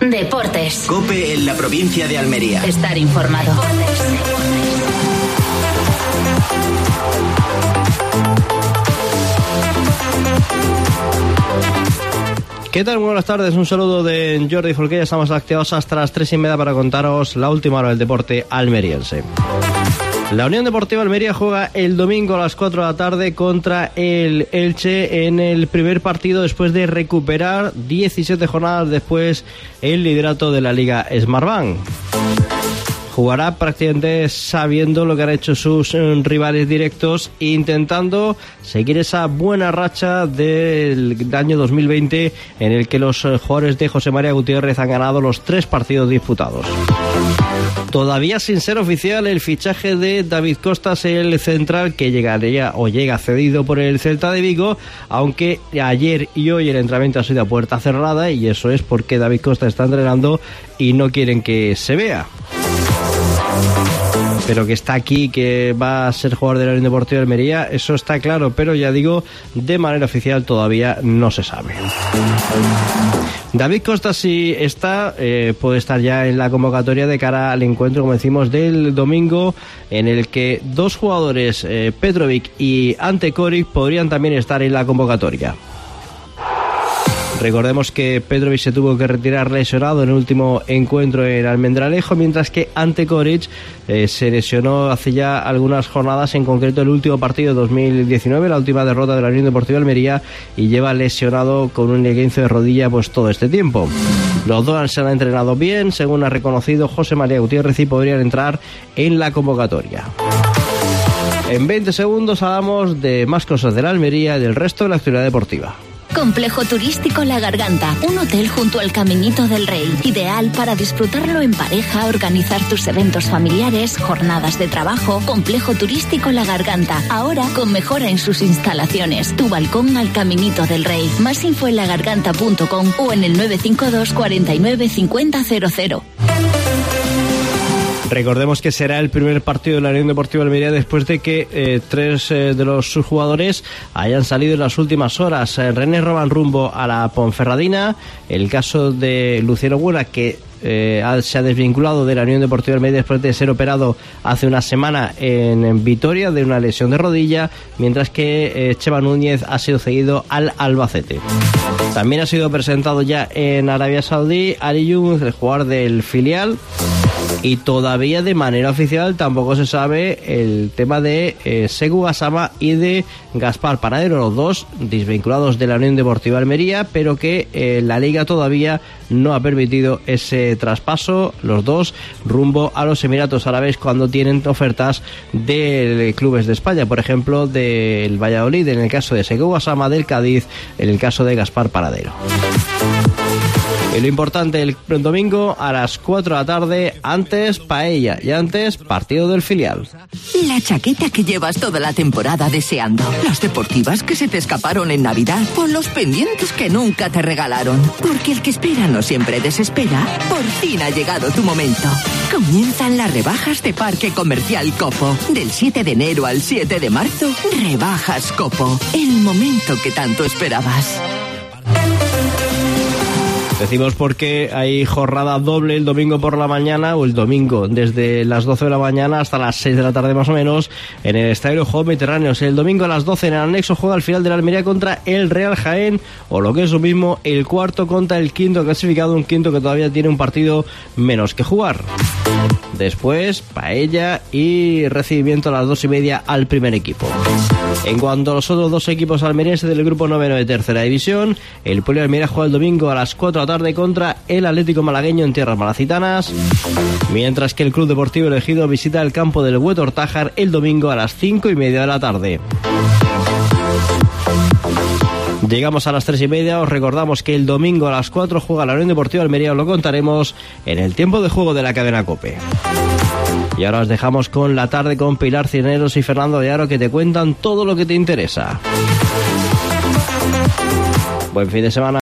Deportes. COPE en la provincia de Almería. Estar informado. ¿Qué tal? Muy buenas tardes, un saludo de Jordi Folquella. Estamos activados hasta las 3:30 para contaros la última hora del deporte almeriense. La Unión Deportiva Almería juega el domingo a las 4 de la tarde contra el Elche en el primer partido después de recuperar 17 jornadas después el liderato de la Liga Smartbank. Jugará prácticamente sabiendo lo que han hecho sus rivales directos, intentando seguir esa buena racha del año 2020 en el que los jugadores de José María Gutiérrez han ganado los 3 partidos disputados. Todavía sin ser oficial el fichaje de David Costas, el central, que llegaría o llega cedido por el Celta de Vigo, aunque ayer y hoy el entrenamiento ha sido a puerta cerrada, y eso es porque David Costas está entrenando y no quieren que se vea. Pero que está aquí, que va a ser jugador de la Unión Deportiva de Almería, eso está claro, pero ya digo, de manera oficial todavía no se sabe. David Costa, si está, puede estar ya en la convocatoria de cara al encuentro, como decimos, del domingo, en el que 2 jugadores, Petrovic y Ante Coric, podrían también estar en la convocatoria. Recordemos que Petrovic se tuvo que retirar lesionado en el último encuentro en Almendralejo, mientras que Ante Coric se lesionó hace ya algunas jornadas, en concreto el último partido de 2019, la última derrota de la Unión Deportiva Almería, y lleva lesionado con un esguince de rodilla pues todo este tiempo. Los dos se han entrenado bien, según ha reconocido José María Gutiérrez, y podrían entrar en la convocatoria. En 20 segundos hablamos de más cosas de la Almería y del resto de la actividad deportiva. Complejo Turístico La Garganta, un hotel junto al Caminito del Rey, ideal para disfrutarlo en pareja, organizar tus eventos familiares, jornadas de trabajo. Complejo Turístico La Garganta, ahora con mejora en sus instalaciones. Tu balcón al Caminito del Rey. Más info en lagarganta.com o en el 952 49 50 00. Recordemos que será el primer partido de la Unión Deportiva Almería después de que 3 de los sus jugadores hayan salido en las últimas horas. René Roman rumbo a la Ponferradina, el caso de Luciano Buena, que se ha desvinculado de la Unión Deportiva Almería después de ser operado hace una semana en Vitoria de una lesión de rodilla, mientras que Chema Núñez ha sido cedido al Albacete. También ha sido presentado ya en Arabia Saudí Ali Younes, el jugador del filial, y todavía de manera oficial tampoco se sabe el tema de Sekou Gassama y de Gaspar Paradero, los dos desvinculados de la Unión Deportiva Almería, pero que la Liga todavía no ha permitido ese traspaso, los dos rumbo a los Emiratos Árabes, cuando tienen ofertas de clubes de España, por ejemplo del Valladolid en el caso de Sekou Gassama, del Cádiz en el caso de Gaspar Paradero. Y lo importante, el domingo a las 4 de la tarde, antes paella y antes partido del filial. La chaqueta que llevas toda la temporada deseando, las deportivas que se te escaparon en Navidad, o los pendientes que nunca te regalaron. Porque el que espera no siempre desespera. Por fin ha llegado tu momento. Comienzan las rebajas de Parque Comercial Copo. Del 7 de enero al 7 de marzo, rebajas Copo. El momento que tanto esperabas. Decimos porque hay jornada doble el domingo por la mañana, o el domingo desde las 12 de la mañana hasta las 6 de la tarde más o menos, en el Estadio Juegos Mediterráneos. El domingo a las 12 en el anexo juega el final de la Almería contra el Real Jaén, o lo que es lo mismo, el cuarto contra el quinto clasificado, un quinto que todavía tiene un partido menos que jugar. Después, paella y recibimiento a las 2:30 al primer equipo. En cuanto a los otros 2 equipos almerienses del grupo noveno de tercera división, el Poli Almería juega el domingo a las 4 de la tarde contra el Atlético Malagueño en tierras malacitanas, mientras que el Club Deportivo Elegido visita el campo del Huetor Tájar el domingo a las 5:30 de la tarde. Llegamos a las 3:30, os recordamos que el domingo a las 4 juega la Unión Deportiva Almería, os lo contaremos en el tiempo de juego de la cadena COPE. Y ahora os dejamos con la tarde con Pilar Cisneros y Fernando de Aro, que te cuentan todo lo que te interesa. Buen fin de semana.